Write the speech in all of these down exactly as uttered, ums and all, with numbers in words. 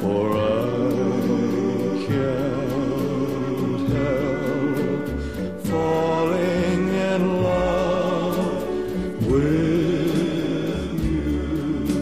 for I can't help falling in love with you.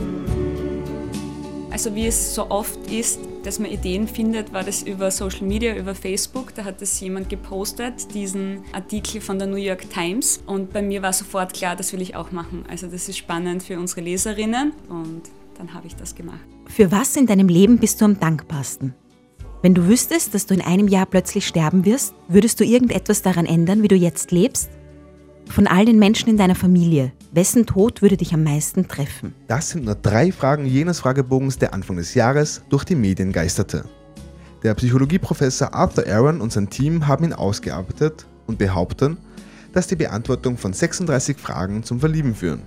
Also wie es so oft ist, dass man Ideen findet, war das über Social Media, über Facebook. Da hat das jemand gepostet, diesen Artikel von der New York Times. Und bei mir war sofort klar, das will ich auch machen. Also das ist spannend für unsere Leserinnen und dann habe ich das gemacht. Für was in deinem Leben bist du am dankbarsten? Wenn du wüsstest, dass du in einem Jahr plötzlich sterben wirst, würdest du irgendetwas daran ändern, wie du jetzt lebst? Von all den Menschen in deiner Familie, wessen Tod würde dich am meisten treffen? Das sind nur drei Fragen jenes Fragebogens, der Anfang des Jahres durch die Medien geisterte. Der Psychologieprofessor Arthur Aaron und sein Team haben ihn ausgearbeitet und behaupten, dass die Beantwortung von sechsunddreißig Fragen zum Verlieben führen.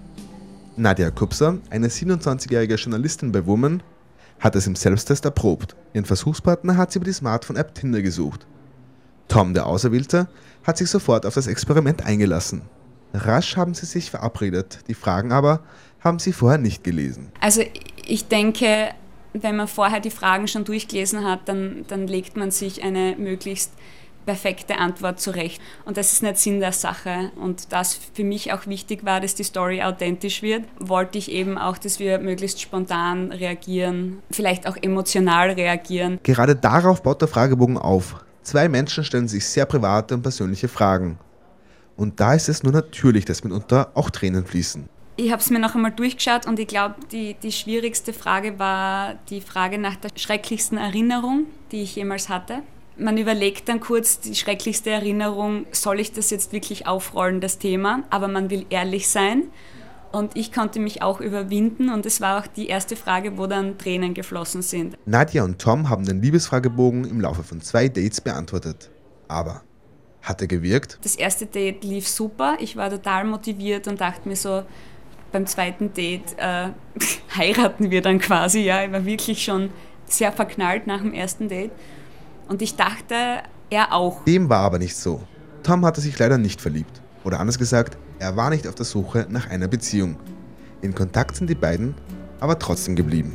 Nadia Kupser, eine siebenundzwanzigjährige Journalistin bei Woman, hat es im Selbsttest erprobt. Ihren Versuchspartner hat sie über die Smartphone-App Tinder gesucht. Tom, der Auserwählte, hat sich sofort auf das Experiment eingelassen. Rasch haben sie sich verabredet, die Fragen aber haben sie vorher nicht gelesen. Also ich denke, wenn man vorher die Fragen schon durchgelesen hat, dann, dann legt man sich eine möglichst perfekte Antwort zurecht. Und das ist nicht Sinn der Sache. Und das für mich auch wichtig war, dass die Story authentisch wird, wollte ich eben auch, dass wir möglichst spontan reagieren, vielleicht auch emotional reagieren. Gerade darauf baut der Fragebogen auf. Zwei Menschen stellen sich sehr private und persönliche Fragen. Und da ist es nur natürlich, dass mitunter auch Tränen fließen. Ich habe es mir noch einmal durchgeschaut und ich glaube, die, die schwierigste Frage war die Frage nach der schrecklichsten Erinnerung, die ich jemals hatte. Man überlegt dann kurz, die schrecklichste Erinnerung, soll ich das jetzt wirklich aufrollen, das Thema? Aber man will ehrlich sein. Und ich konnte mich auch überwinden und es war auch die erste Frage, wo dann Tränen geflossen sind. Nadia und Tom haben den Liebesfragebogen im Laufe von zwei Dates beantwortet. Aber hat er gewirkt? Das erste Date lief super, ich war total motiviert und dachte mir so, beim zweiten Date äh, heiraten wir dann quasi. Ja, ich war wirklich schon sehr verknallt nach dem ersten Date und ich dachte, er auch. Dem war aber nicht so. Tom hatte sich leider nicht verliebt. Oder anders gesagt, er war nicht auf der Suche nach einer Beziehung. In Kontakt sind die beiden aber trotzdem geblieben.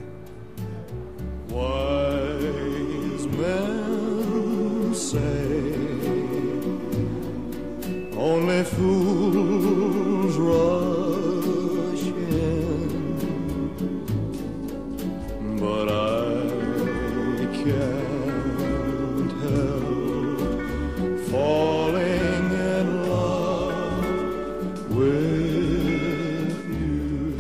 Wise men say only fools rush in, but I can't help falling in love with you.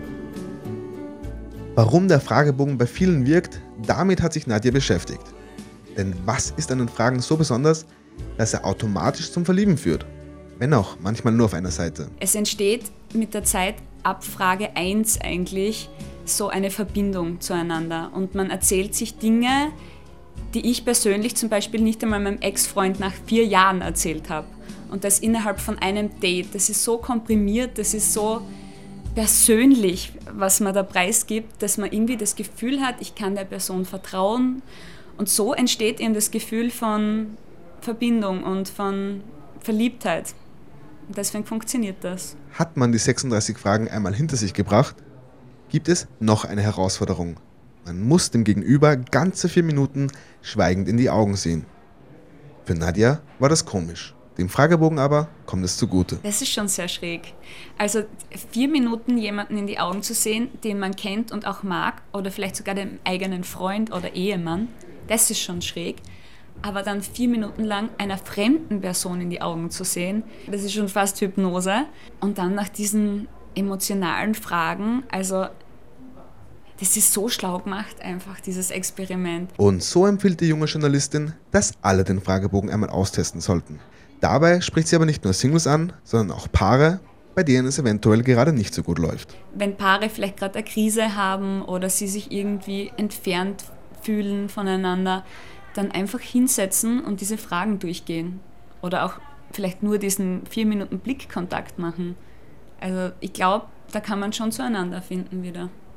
Warum der Fragebogen bei vielen wirkt, damit hat sich Nadia beschäftigt. Denn was ist an den Fragen so besonders, dass er automatisch zum Verlieben führt? Wenn auch manchmal nur auf einer Seite. Es entsteht mit der Zeit ab Frage eins eigentlich so eine Verbindung zueinander. Und man erzählt sich Dinge, die ich persönlich zum Beispiel nicht einmal meinem Ex-Freund nach vier Jahren erzählt habe. Und das innerhalb von einem Date. Das ist so komprimiert, das ist so persönlich, was man da preisgibt, dass man irgendwie das Gefühl hat, ich kann der Person vertrauen. Und so entsteht eben das Gefühl von Verbindung und von Verliebtheit. Und deswegen funktioniert das. Hat man die sechsunddreißig Fragen einmal hinter sich gebracht, gibt es noch eine Herausforderung. Man muss dem Gegenüber ganze vier Minuten schweigend in die Augen sehen. Für Nadia war das komisch. Dem Fragebogen aber kommt es zugute. Das ist schon sehr schräg. Also vier Minuten jemanden in die Augen zu sehen, den man kennt und auch mag, oder vielleicht sogar den eigenen Freund oder Ehemann, das ist schon schräg. Aber dann vier Minuten lang einer fremden Person in die Augen zu sehen, das ist schon fast Hypnose. Und dann nach diesen emotionalen Fragen, also das ist so schlau gemacht einfach, dieses Experiment. Und so empfiehlt die junge Journalistin, dass alle den Fragebogen einmal austesten sollten. Dabei spricht sie aber nicht nur Singles an, sondern auch Paare, bei denen es eventuell gerade nicht so gut läuft. Wenn Paare vielleicht gerade eine Krise haben oder sie sich irgendwie entfernt fühlen voneinander, dann einfach hinsetzen und diese Fragen durchgehen. Oder auch vielleicht nur diesen vier Minuten Blickkontakt machen. Also ich glaube, da kann man schon zueinander finden wieder.